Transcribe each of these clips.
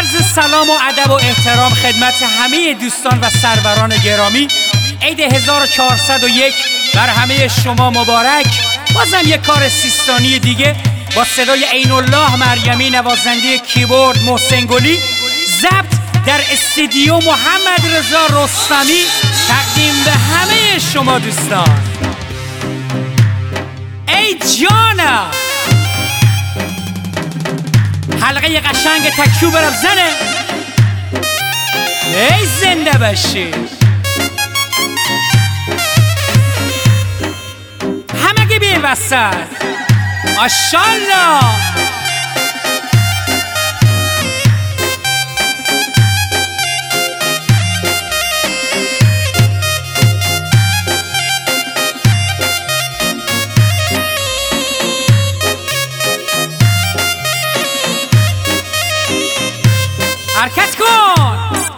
عرض سلام و ادب و احترام خدمت همه دوستان و سروران گرامی. عید 1401 بر همه شما مبارک. بازم یک کار سیستانی دیگه با صدای عین الله مریمی، نوازنده کیبورد محسن گلی، ضبط در استودیو محمد رضا رستمی، تقدیم به همه شما دوستان. ای جانم حلقه قشنگ تکیو برم زنه. ای زنده باشی. همگی بی وسط ماشالله. حرکت کن.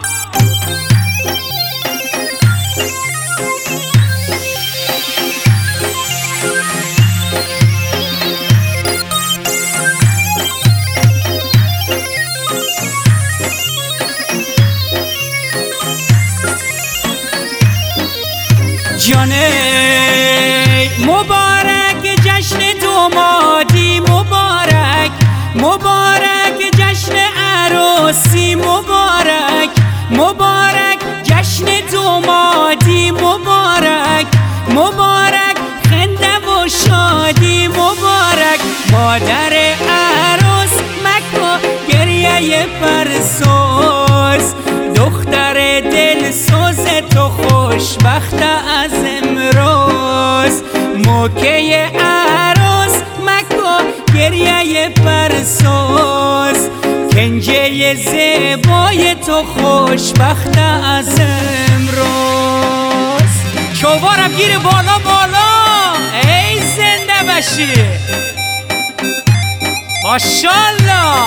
جانه مبارک جشن دومادی، مبارک مبارک جشن عروسی، مبارک مبارک جشن دومادی، مبارک مبارک خنده و شادی، مبارک مادر عروس مکو گریه فرسوس، دختر دل سوز تو خوشبخت از امروز، موکه عروس مکو گریه فرسوس، کنجه زیبای تو خوشبخت از امروز. چوبارم گیر بالا بالا. ای زنده باشی ماشالله.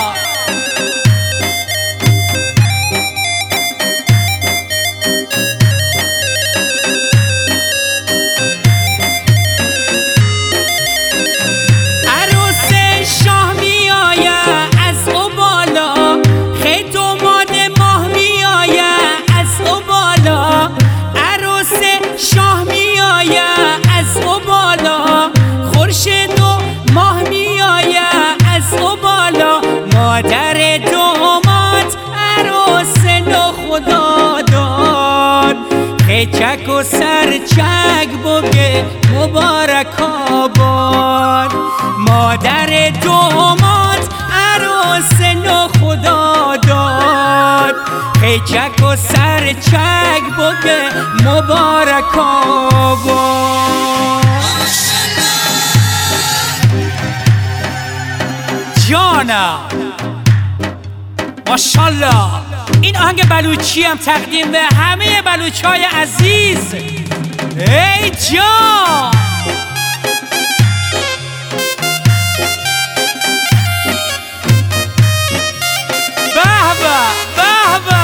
مادر دومات عروس نو خدا داد، خیچک و سرچک بگه مبارک آباد. مادر دومات عروس نو خدا داد، خیچک و سرچک بگه مبارک آباد. جانم ماشالله. این آهنگ بلوچی هم تقدیم به همه بلوچای عزیز. ای جان به به به به.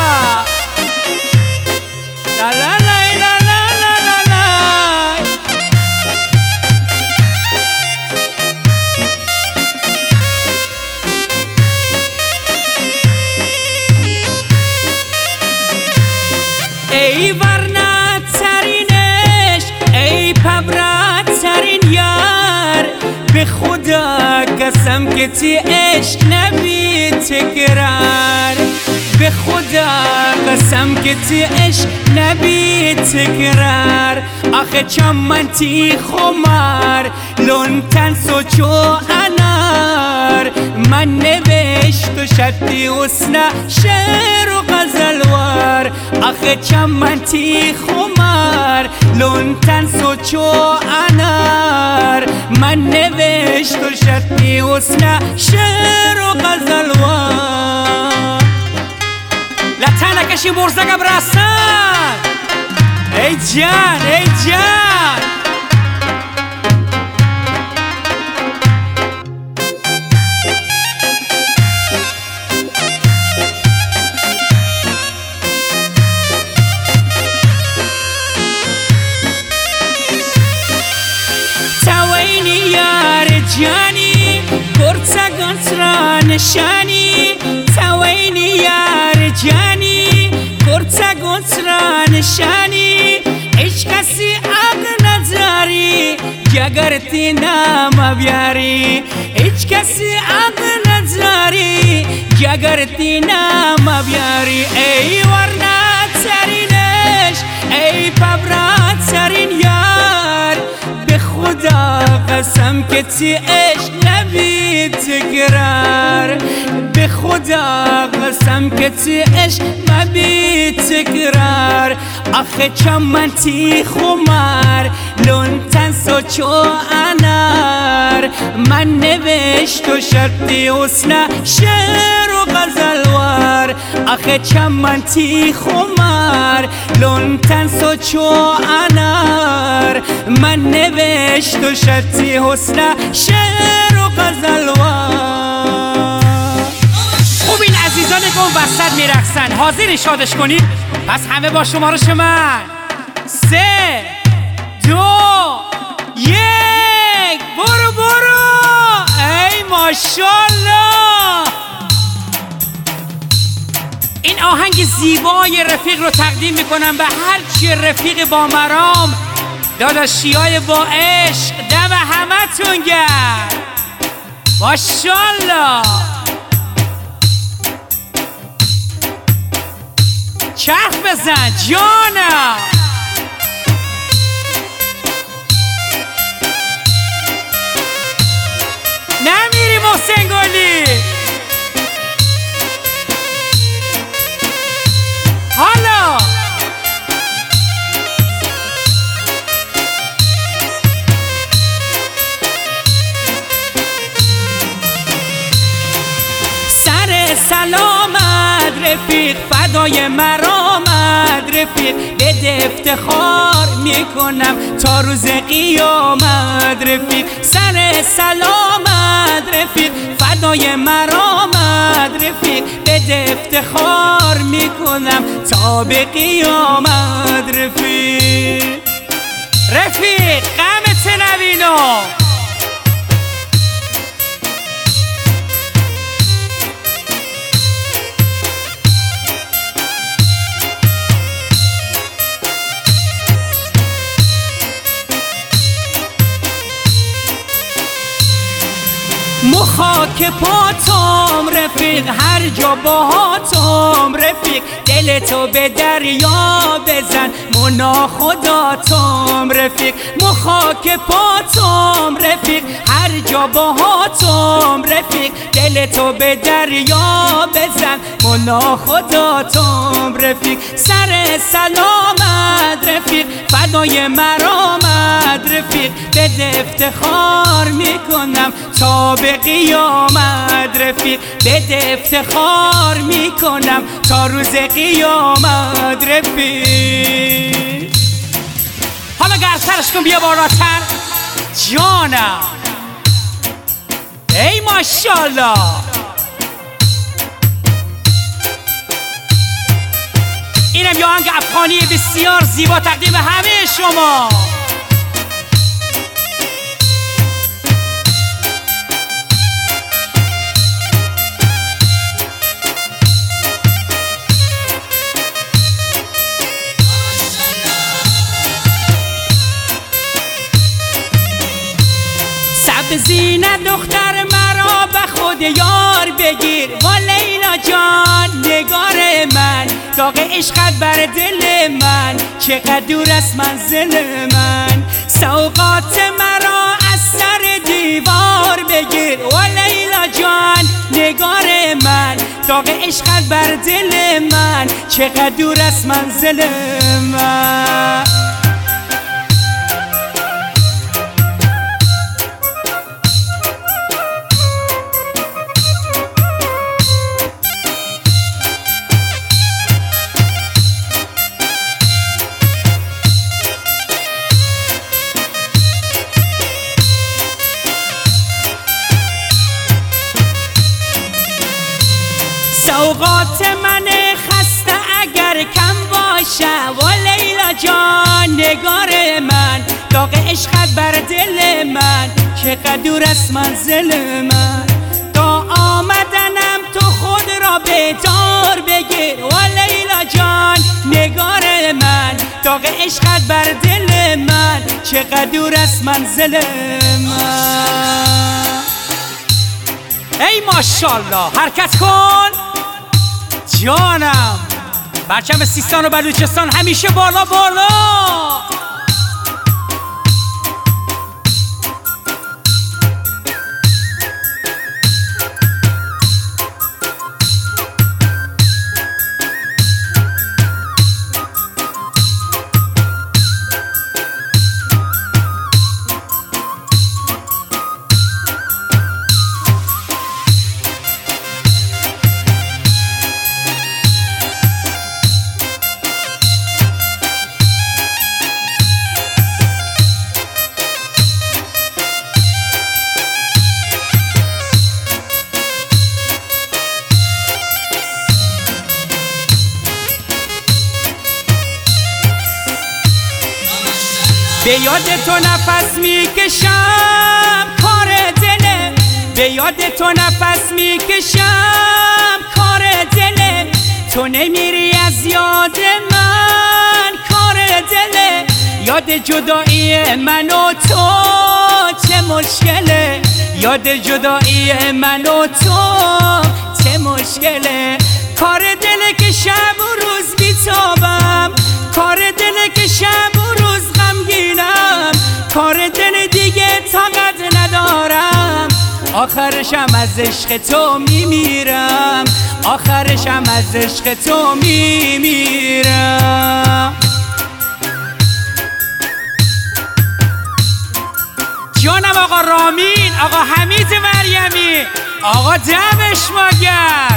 لا لا لا لا لا لا لا. ای ورنه ترینش، ای پبرت ترین یار، به خدا قسم که تی عشق نبی تکرار، به خدا قسم که تی عشق نبی تکرار. آخه چمن تی خمار لونتن سوچو انار، من نوشت و شدی حسنه شعر و غزلوار. آخه چمن تی خمار لونتن سوچو انار، من نوشت و شدی حسنه شعر و غزلوار. لطنکشی مرزگم رسن. ای جان ای جان. توینی یار جانی گرچگانت را نشانی، توینی یار نشانی هیچ کسی عقل نداری اگر تی نام بیاری هیچ کسی عقل نداری اگر تی نام بیاری ای ورنه ترینش ای پبرات ترین یار به خدا قسم که تی عشق نبی تکرار به خدا قسم که تی عشق نبی تکرار آخه چمن تی خمار لون تنسو چو انار من نوشت و شرطی حسنه شعر و غزلوار آخه چمن تی خمار لون تنسو چو انار من نوشت و شرطی حسنه شعر و غزلوار. خوب این عزیزان گم وسط میرقصن حاضر شادش کنید پس همه با شمارش من 3 2 1 برو برو ای ماشالله. این آهنگ زیبای رفیق رو تقدیم میکنم به هر چی رفیق با مرام داداشیای با عشق دم همه تون گرد ماشالله. چرخ بزن جانم نمیری محسن گلی حالا سر سلامت رفیق فدای مرامت رفیق بده افتخار میکنم تا روز قیامت رفیق سر سلامت رفیق فدای مرامت رفیق بده افتخار میکنم تا به قیامت رفیق رفیق غمت نبینو مخاک پاتم رفیق هر جا باهاتم رفیق دل تو به دریا بزن منا خداتم رفیق مخاک پاتم رفیق هر جا باهاتم رفیق دل تو به دریا بزن منا خداتم رفیق سر سلامت رفیق فدای مرامت رفیق بده افتخار میکنم تا به قیامت رفیق بده افتخار میکنم تا روز قیامت رفیق. حالا گرسرش کن بیا بالاتر جانم ای ماشالله. اینم یه آهنگ افغانی بسیار زیبا تقدیم همه شما. سبزینه دختر مرا به خود یار بگیر و لیلا جان نگار من داغ عشقت بر دل من چقدر دور است منزل من سوقات مرا از سر دیوار بگیر و لیلا جان نگار من داغ عشقت بر دل من چقدر دور است منزل من. سوقات من خسته اگر کم باشه و لیلا جان نگار من داغ عشقت بر دل من چقدر دور است منزل من تا آمدنم تو خود را به دار بگیر و لیلا جان نگار داغ عشقت بر دل من، چقدر دور است منزل من. ای ماشاءالله حرکت کن جانم. پرچم سیستان و بلوچستان همیشه بالا بالا. به یاد تو نفس میکشم کار دله، به یاد تو نفس میکشم کار دله. تو نمیری از یاد من کار دله. یاد جدایی من و تو چه مشکله، یاد جدایی من و تو چه مشکله. کار دله که شب و روز بیتابم، کار دله که شب و روز غمگینم، کار دل دیگه طاقت ندارم. آخرشم از عشق تو میمیرم، آخرشم از عشق تو میمیرم. جانم آقا رامین، آقا حمید مریمی، آقا دمش مگر.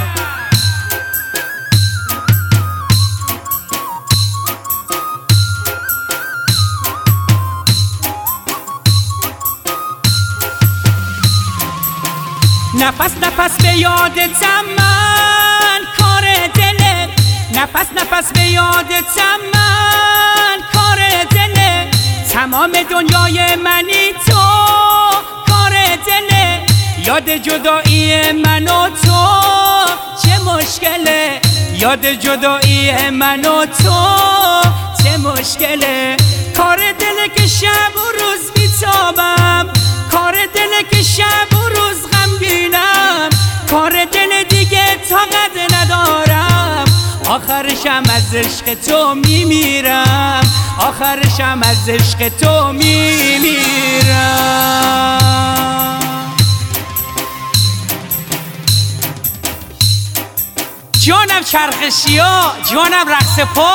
نفس نفس به یادتم من کار دله، نفس نفس به یادتم من کار دله. تمام دنیای منی تو کار دله. یاد جدایی من و تو چه مشکله، یاد جدایی من و تو چه مشکله. کار دله که شب و روز بیتابم، کار دله که شب و روز غمگینم، کار دل دیگه طاقت ندارم. آخرشم از عشق تو میمیرم، آخرشم از عشق تو میمیرم. جانم چرخشیا، جانم رقص پا.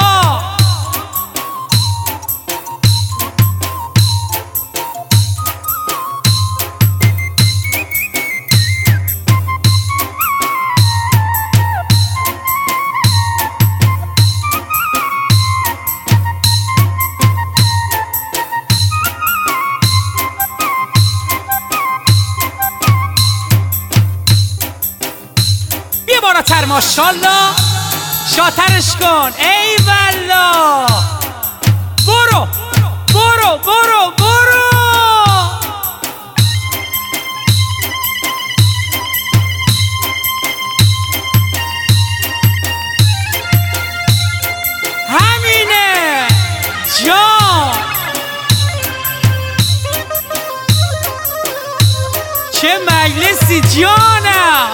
بالاتر ماشالله، شاترش کن ای والله. برو برو برو برو. همینه جان. چه مجلسی جانم.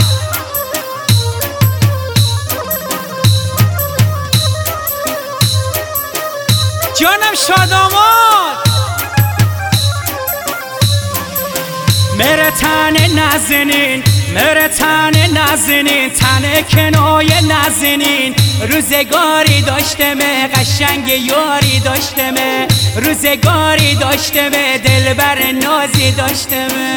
جانم شاداماد. میره تن نزنین، میره تن نزنین، تن کنایه نزنین. روزگاری داشتمه قشنگ یاری داشتمه، روزگاری داشتمه دلبر نازی داشتمه.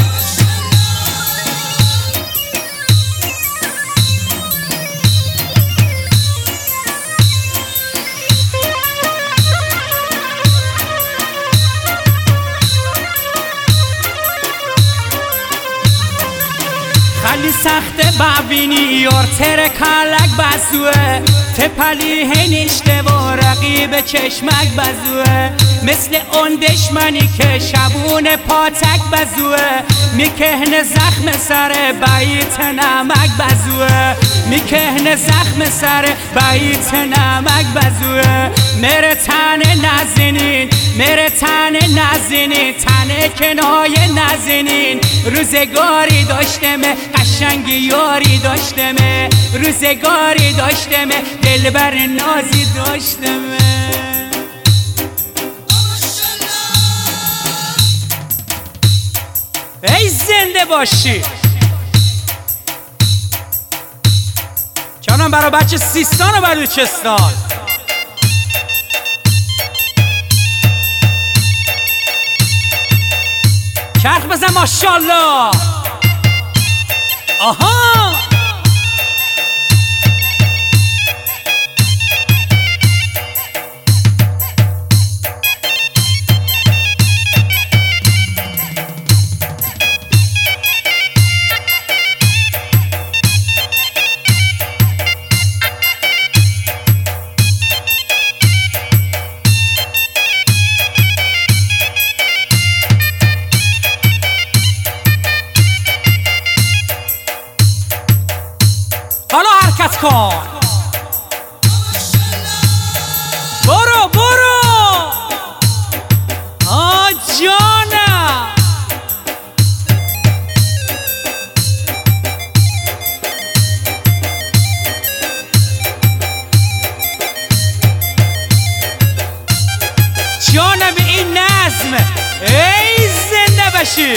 خیلی سخته ببینی یار تر کلک بزوه، تپلی هنیشته و رقیب چشمک بزوه. مثل اون دشمنی که شبون پاتک بزوه، میکهن زخم سر بیت نمک بزوه. میکهنه زخم سر بیت نمک بزوه میره تن نزنین میره تن نزنین تن کنای نزنین روزگاری داشتم قشنگی یاری داشتم روزگاری داشتم دلبر نازی داشتم ای زنده باشی جانم برای بچه سیستان و بلوچستان چرخ بزن ماشاءالله آها حالا حرکت کن برو برو جانم جانم این نظم ای زنده باشی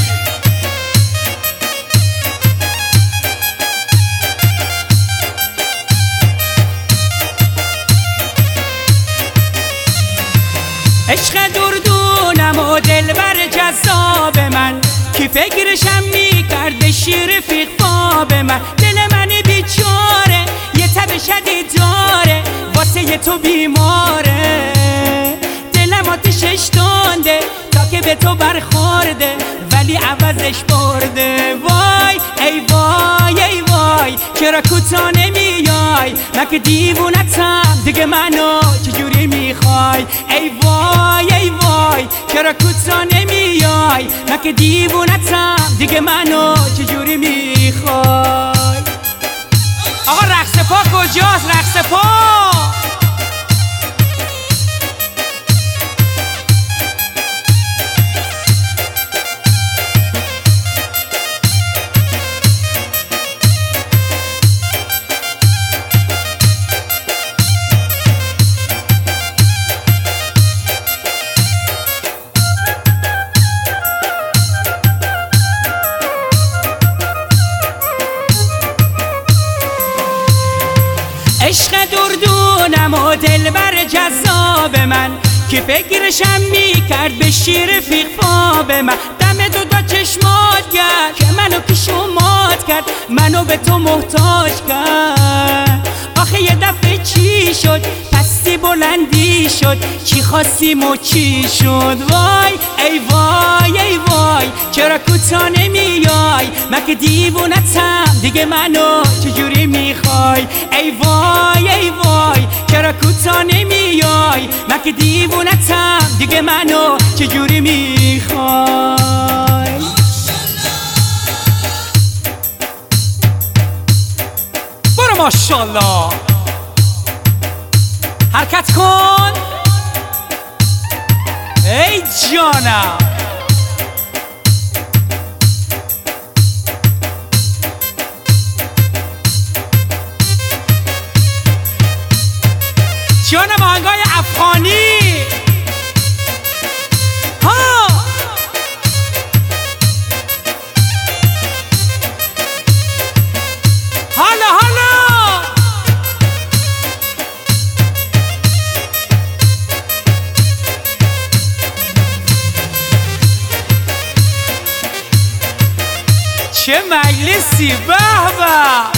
عشق دردونم و دلبر جذاب من کی فکرشم میکرده شیر فیق خواب من دل من بیچاره یه تب شدید داره واسه تو بیماره دلم آتشش تنده تا که به تو برخورده ولی عوضش برده وای ای وای ای وای چرا کوتا نمیای من که دیوونتم دیگه منو چجوری میخوای ای وای ای وای چرا کوتا نمیای من که دیوونتم دیگه منو چجوری میخوای آقا رقص پا کجاست رقص پا عشق دردونم و دلبر جذاب من که فکرشم میکرد به شیر فیق خواب من دم دو چشمات کرد که منو پیشومات کرد منو به تو محتاج کرد آخه یه دفعه چی شد پستی بلندی شد چی خواستیم و چی شد وای ای وای ای وای چرا کوتا نمیای من که دیوونتم دیگه منو چجوری میخوای ای وای ای وای چرا کوتا نمیای من که دیوونتم دیگه منو چجوری میخوای برو ماشاءالله حرکت کن ای جانم جانم آهنگای افغانی ها حالا حالا چه مجلسی به به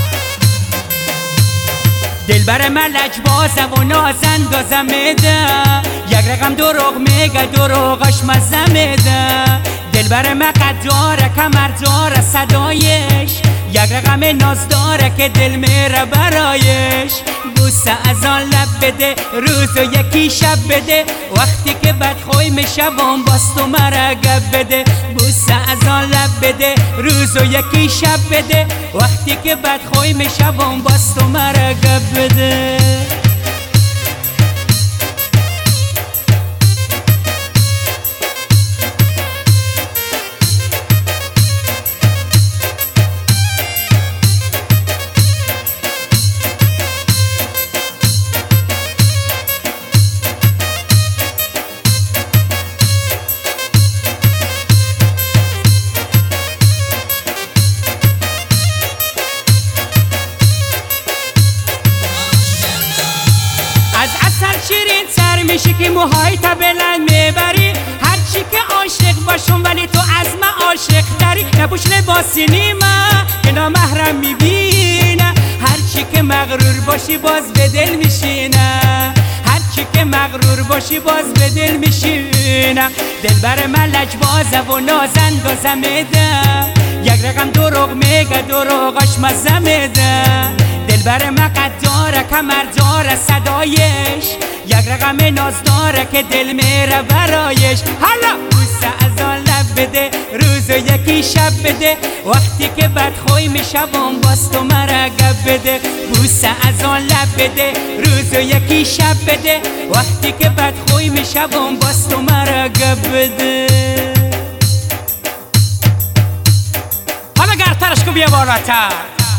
دلبر ملک بازم و نازندازم میده یک رقم دروغ میگه دروغش مزه میده دلبر مقداره کمر داره صدایش یک رقم ناز داره که دل میره برایش بوسه از آن لب بده، روز و یکی شب بده، وقتی که بدخوی میشوم باز تو مرا گپ بده. بوسه از آن لب بده، روز و یکی شب بده، وقتی که بدخوی میشوم باز تو مرا گپ بده. شیرین سر میشه که موهای تا بلند میبری، هرچی که عاشق باشم ولی تو از من عاشق داری. نپوش لباسی نیمه که نامحرم میبینه، هرچی که مغرور باشی باز به دل میشینه، هرچی که مغرور باشی باز به دل میشینه. دلبر من لجبازه و نازندازه میده، یک رقم دروغ میگه دروغاش مزه میده. دلبر من قد داره کمر داره صدایش، یک رقم ناز داره که دل میره برایش. حالا بوسه از آن لب بده، روز و یکی شب بده، وقتی که بدخوی میشوم باز تو مرا گپ بده. بوسه از آن لب بده، روز و یکی شب بده، وقتی که بدخوی میشوم باز تو مرا گپ بده. حالا گرترش کو بیا بالاتر،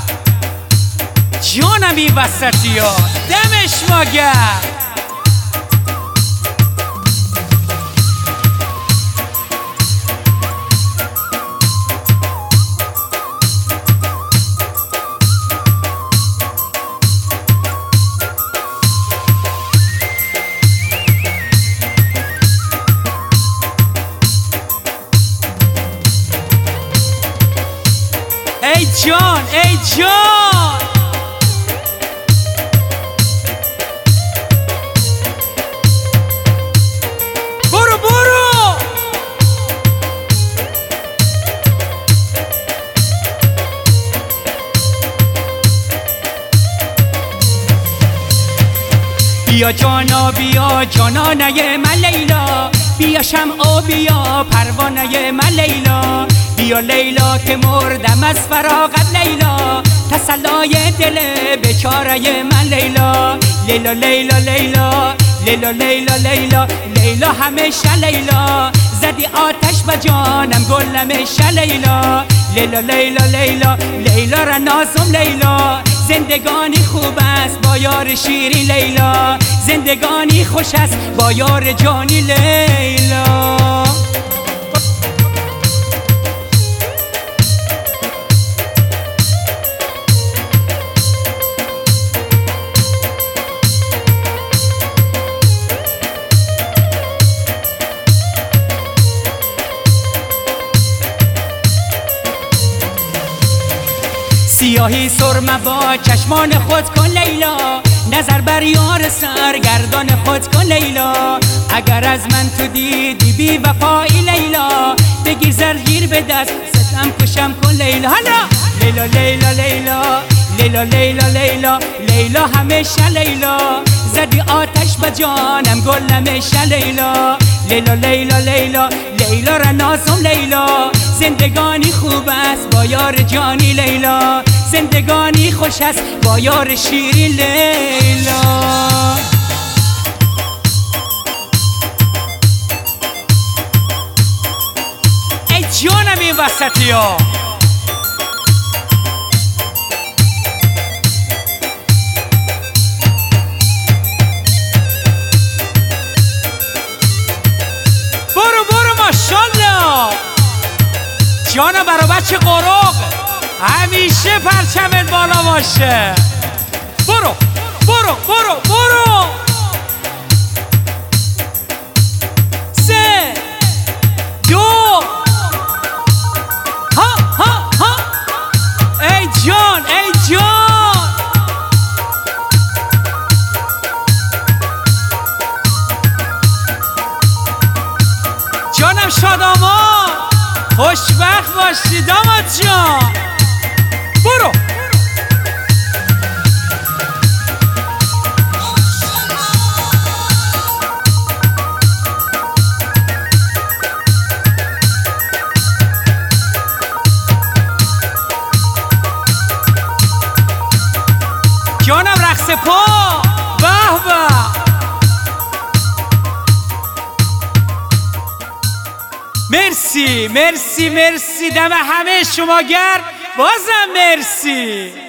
جانم این وسطی ها دمش ماگر. ای جان ای جان، برو برو. بیا جانا بیا جانانه من لیلا، بیا شمع و بیا پروانه من لیلا. بیا لیلا که مردم از فراغت لیلا، تسلای دل بیچاره من لیلا. لیلا لیلا لیلا لیلا لیلا لیلا لیلا همیشه لیلا، زدی آتش به جانم گل نمیشه لیلا. لیلا لیلا لیلا لیلا را نازم لیلا، زندگانی خوب است با یار شیرین لیلا، زندگانی خوش است با یار جانی لیلا. سیاهی سرمه با چشمان خود کن لیلا، نظر بر یار سرگردان خود کن لیلا. اگر از من تو دیدی بی وفایی لیلا، بگیر زرگیر به دست ستم کشم کن لیلا. حالا لیلا لیلا لیلا لیلا لیلا لیلا لیلا همیشه لیلا، زدی آتش به جانم گل نمیشه لیلا. لیلا لیلا لیلا لیلا را نازم لیلا، زندگانی خوب است با یار جانی لیلا، زندگانی خوش است با یار شیرین لیلا. ای جانم این وسطی ها، برو برو ماشالله. جانم برا بچه قروق همیشه پرچمت بالا باشه. برو برو برو برو. 3 2 ها ها ها. ای جان ای جان، جانم شادامان، خوشبخت باشی داماد جان. برو جانم رقص پا به به. مرسی مرسی مرسی، دم همه شما گرم، بازم مرسی.